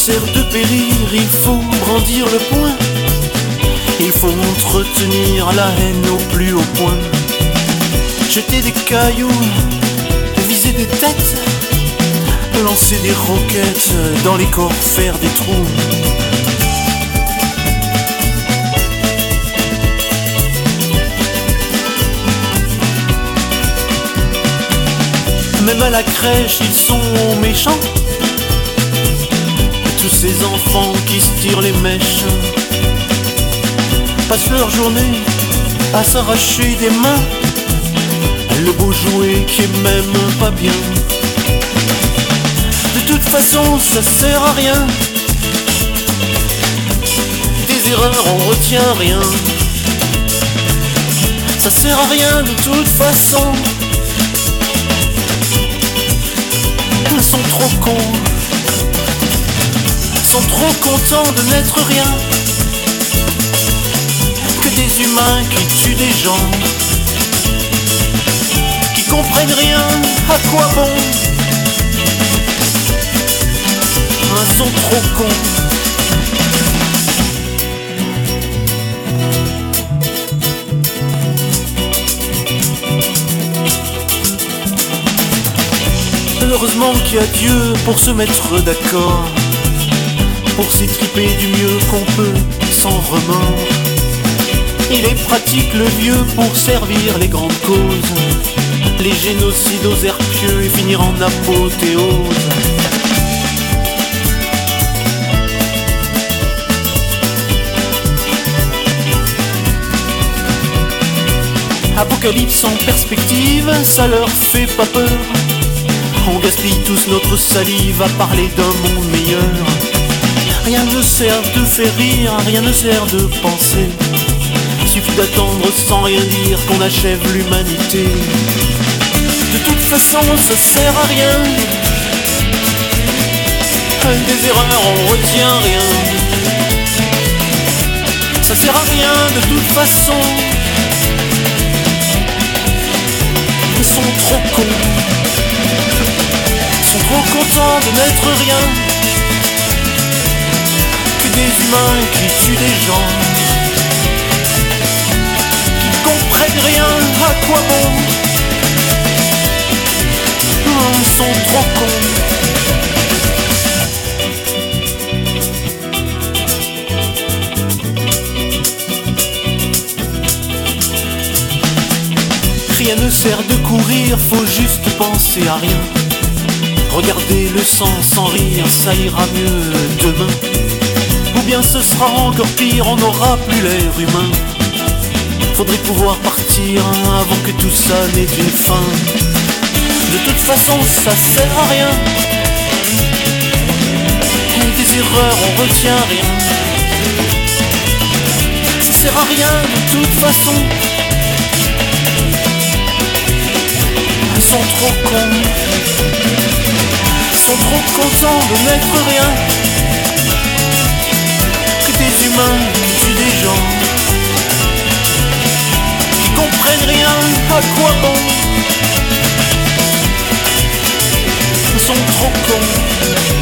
sert de périr, il faut brandir le poing. Il faut entretenir la haine au plus haut point. Jeter des cailloux, viser des têtes, lancer des roquettes dans les corps, faire des trous. Même à la crèche, ils sont méchants. Tous ces enfants qui se tirent les mèches passent leur journée à s'arracher des mains le beau jouet qui est même pas bien. De toute façon, ça sert à rien. Des erreurs, on retient rien. Ça sert à rien de toute façon. Ils sont trop cons, sont trop contents de n'être rien que des humains qui tuent des gens, qui comprennent rien, à quoi bon. Ils sont trop cons. Heureusement qu'il y a Dieu pour se mettre d'accord, pour s'étriper du mieux qu'on peut, sans remords. Il est pratique le vieux pour servir les grandes causes, les génocides aux airs pieux et finir en apothéose. Apocalypse en perspective, ça leur fait pas peur. On gaspille tous notre salive à parler d'un monde meilleur. Rien ne sert de faire rire, rien ne sert de penser. Suffit d'attendre sans rien dire qu'on achève l'humanité. De toute façon, ça sert à rien. Des erreurs, on retient rien. Ça sert à rien de toute façon. Ils sont trop cons, sont trop contents de n'être rien que des humains qui tuent des gens, qui comprennent rien, à quoi bon. Ils sont trop cons. Rien ne sert de courir, faut juste penser à rien. Regardez le sang sans rire, ça ira mieux demain. Ou bien ce sera encore pire, on n'aura plus l'air humain. Faudrait pouvoir partir avant que tout ça n'ait une fin. De toute façon, ça sert à rien. Des erreurs, on retient rien. Ça sert à rien de toute façon. Ils sont trop cons, sont trop contents de n'être rien que des humains qui tuent des gens, qui comprennent rien, à quoi bon. Ils sont trop cons.